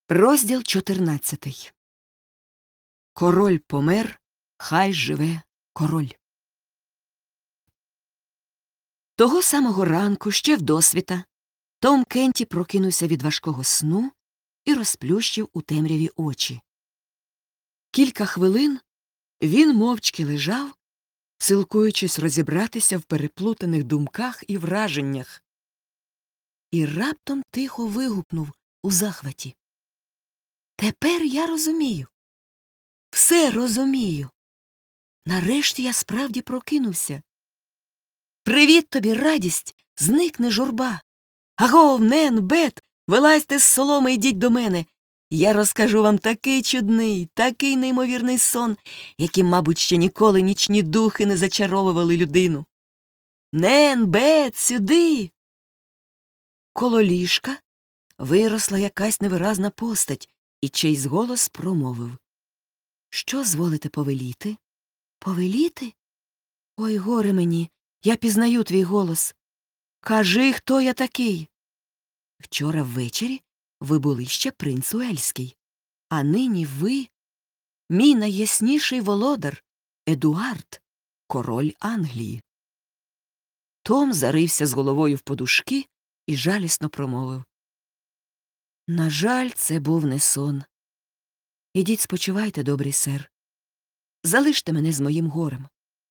Розділ 14. Король помер, хай живе король. Того самого ранку, ще вдосвіта, Том Кенті прокинувся від важкого сну і розплющив у темряві очі. Кілька хвилин він мовчки лежав, силкуючись розібратися в переплутаних думках і враженнях. І раптом тихо вигукнув у захваті: «Тепер я розумію. Все розумію. Нарешті я справді прокинувся. Привіт тобі, радість! Зникне журба. Агов, Нен, Бет, вилазьте з соломи, йдіть до мене. Я розкажу вам такий чудний, такий неймовірний сон, яким, мабуть, ще ніколи нічні духи не зачаровували людину. Нен, Бет, сюди!» Коло ліжка виросла якась невиразна постать, і чийсь голос промовив: «Що зволите повеліти?» «Повеліти? Ой, горе мені, я пізнаю твій голос. Кажи, хто я такий?» «Вчора ввечері ви були ще принц Уельський, а нині ви — мій найясніший володар, Едуард, король Англії». Том зарився з головою в подушки і жалісно промовив: «На жаль, це був не сон. Ідіть спочивайте, добрий сер. Залиште мене з моїм горем».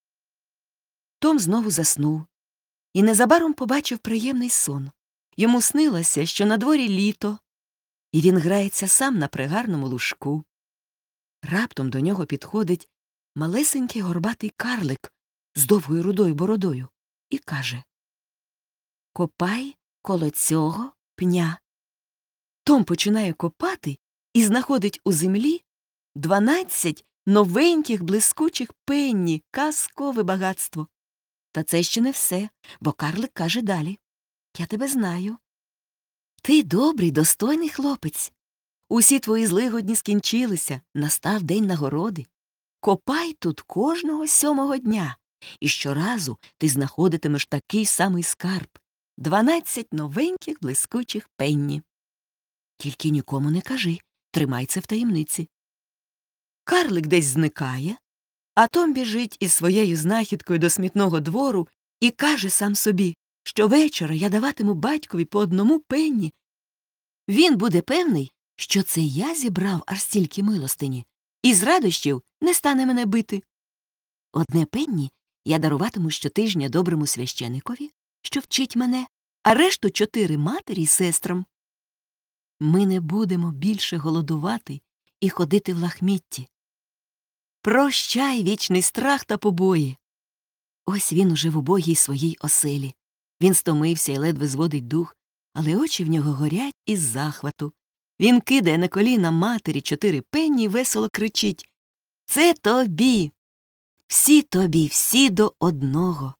Том знову заснув і незабаром побачив приємний сон. Йому снилося, що на дворі літо, і він грається сам на пригарному лужку. Раптом до нього підходить малесенький горбатий карлик з довгою рудою бородою і каже: «Копай коло цього пня». Том починає копати і знаходить у землі 12 новеньких блискучих пенні, казкове багатство. Та це ще не все, бо карлик каже далі: «Я тебе знаю. Ти добрий, достойний хлопець. Усі твої злигодні скінчилися, настав день нагороди. Копай тут кожного 7-го дня, і щоразу ти знаходитимеш такий самий скарб — 12 новеньких блискучих пенні. Тільки нікому не кажи, тримай це в таємниці». Карлик десь зникає, а Том біжить із своєю знахідкою до смітного двору і каже сам собі, що вечора я даватиму батькові по 1 пенні. Він буде певний, що це я зібрав аж стільки милостині, і з радощів не стане мене бити. 1 пенні я даруватиму щотижня доброму священикові, що вчить мене, а решту 4 матері й сестрам. Ми не будемо більше голодувати і ходити в лахмітті. Прощай, вічний страх та побої. Ось він уже в убогій своїй оселі. Він стомився і ледве зводить дух, але очі в нього горять із захвату. Він кидає на коліна матері 4 пенні і весело кричить: «Це тобі! Всі тобі, всі до одного!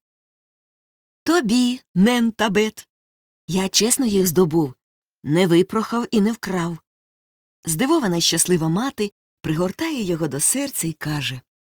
Тобі, Нен та Бет! Я чесно їх здобув, не випрохав і не вкрав». Здивована й щаслива мати пригортає його до серця і каже: